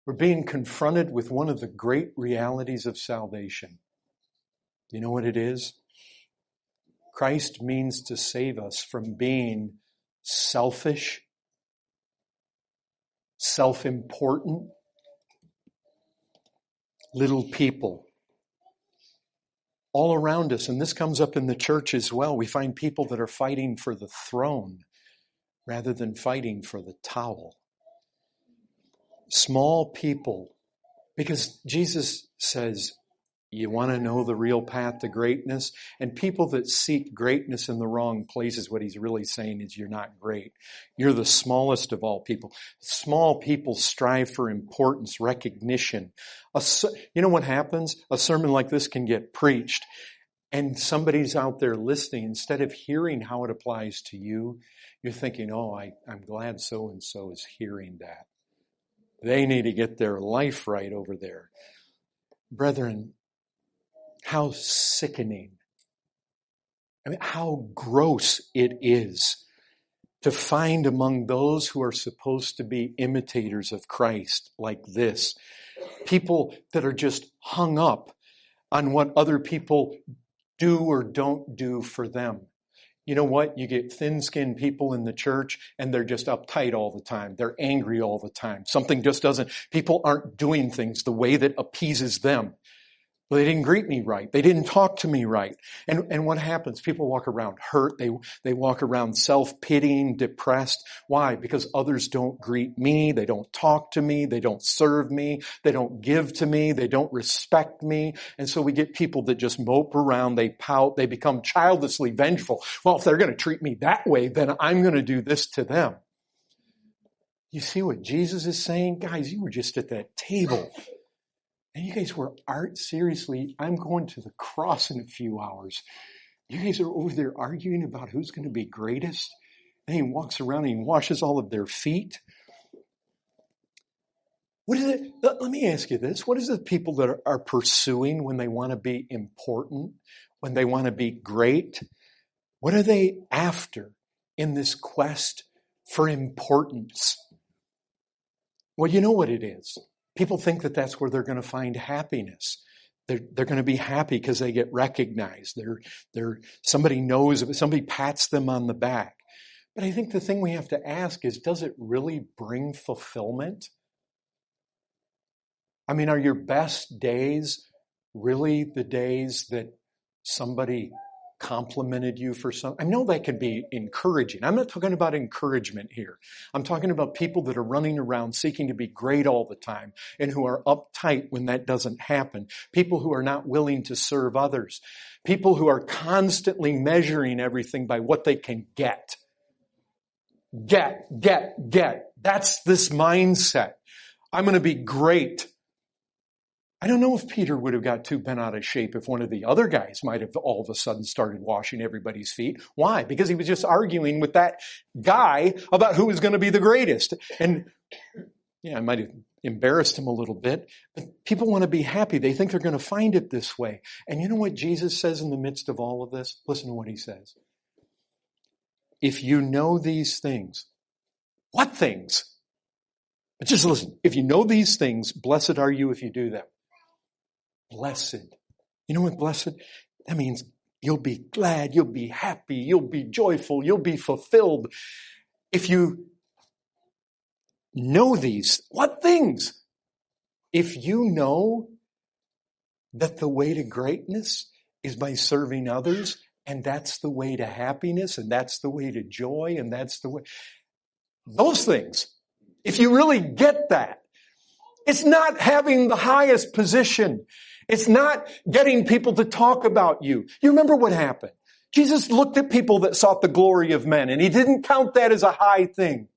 We're being confronted with one of the great realities of salvation. You know what it is? Christ means to save us from being selfish, self-important, little people. All around us, and this comes up in the church as well, we find people that are fighting for the throne rather than fighting for the towel. Small people, because Jesus says, you want to know the real path to greatness? And people that seek greatness in the wrong places, what he's really saying is you're not great. You're the smallest of all people. Small people strive for importance, recognition. You know what happens? A sermon like this can get preached, and somebody's out there listening. Instead of hearing how it applies to you, you're thinking, I'm glad so-and-so is hearing that. They need to get their life right over there. Brethren, how sickening. I mean, how gross it is to find among those who are supposed to be imitators of Christ like this, people that are just hung up on what other people do or don't do for them. You know what? You get thin-skinned people in the church and they're just uptight all the time. They're angry all the time. Something just doesn't, people aren't doing things the way that appeases them. Well, they didn't greet me right. They didn't talk to me right. And what happens? People walk around hurt. They walk around self-pitying, depressed. Why? Because others don't greet me. They don't talk to me. They don't serve me. They don't give to me. They don't respect me. And so we get people that just mope around. They pout. They become childishly vengeful. Well, if they're going to treat me that way, then I'm going to do this to them. You see what Jesus is saying? Guys, you were just at that table. And you guys were seriously, I'm going to the cross in a few hours. You guys are over there arguing about who's going to be greatest. And he walks around and he washes all of their feet. What is it? Let me ask you this. What is it people that are pursuing when they want to be important, when they want to be great? What are they after in this quest for importance? Well, you know what it is. People think that that's where they're going to find happiness. They're going to be happy because they get recognized. Somebody knows, somebody pats them on the back. But I think the thing we have to ask is, does it really bring fulfillment? I mean, are your best days really the days that somebody complimented you for something? I know that can be encouraging. I'm not talking about encouragement here. I'm talking about people that are running around seeking to be great all the time and who are uptight when that doesn't happen. People who are not willing to serve others. People who are constantly measuring everything by what they can get. Get. That's this mindset. I'm going to be great. I don't know if Peter would have got too bent out of shape if one of the other guys might have all of a sudden started washing everybody's feet. Why? Because he was just arguing with that guy about who was going to be the greatest. And I might have embarrassed him a little bit, but people want to be happy. They think they're going to find it this way. And you know what Jesus says in the midst of all of this? Listen to what he says. If you know these things, what things? But just listen. If you know these things, blessed are you if you do them. Blessed. You know what blessed? That means you'll be glad, you'll be happy, you'll be joyful, you'll be fulfilled. If you know these, what things? If you know that the way to greatness is by serving others, and that's the way to happiness, and that's the way to joy, and that's the way. Those things. If you really get that, it's not having the highest position. It's not getting people to talk about you. You remember what happened? Jesus looked at people that sought the glory of men, and he didn't count that as a high thing.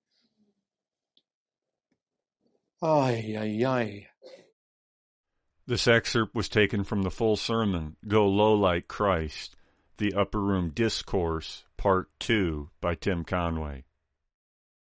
Ay, ay, ay. This excerpt was taken from the full sermon, Go Low Like Christ, the Upper Room Discourse, Part 2, by Tim Conway.